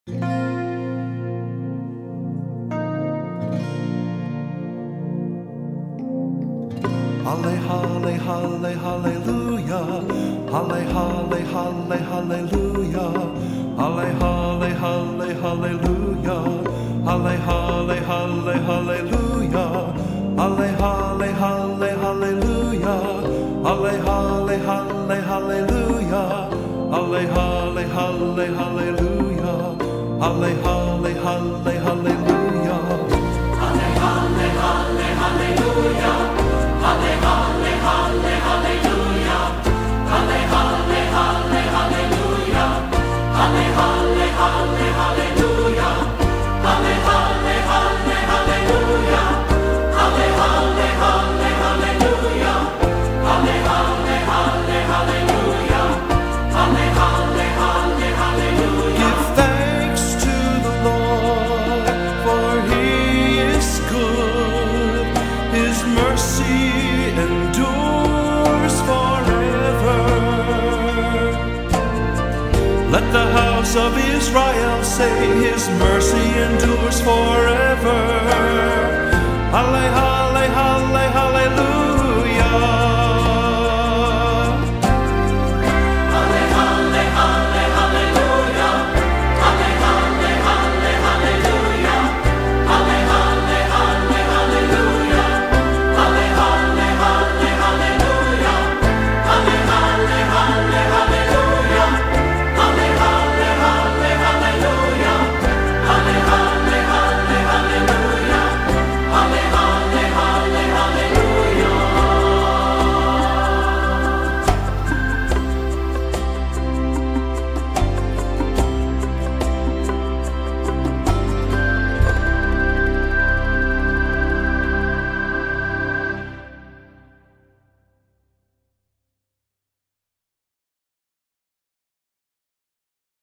Halle, halle, halle, hallelujah. Halle, halle, halle, hallelujah. Halle, halle, halle, hallelujah. Halle, halle, halle, hallelujah. Halle, halle, halle, hallelujah. Halle, halle, halle, hallelujah. Halle, halle, halle, hallelujah. Halle, halle, halle, hallelujah. Halle, halle, halle, hallelujah. Halle, halle, halle, hallelujah. Halle, halle, halle, hallelujah. Halle, halle, halle, hallelujah. Halle, halle, halle, hallelujah. Halle, halle, halle, hallelujah. Halle, halle, halle, hallelujah. Halle, halle, halle, hallelujah. Give thanks to the Lord, for He is good. His mercy endures forever. Let the house of Israel say, His mercy endures forever. Halle, halle, halle, hallelujah.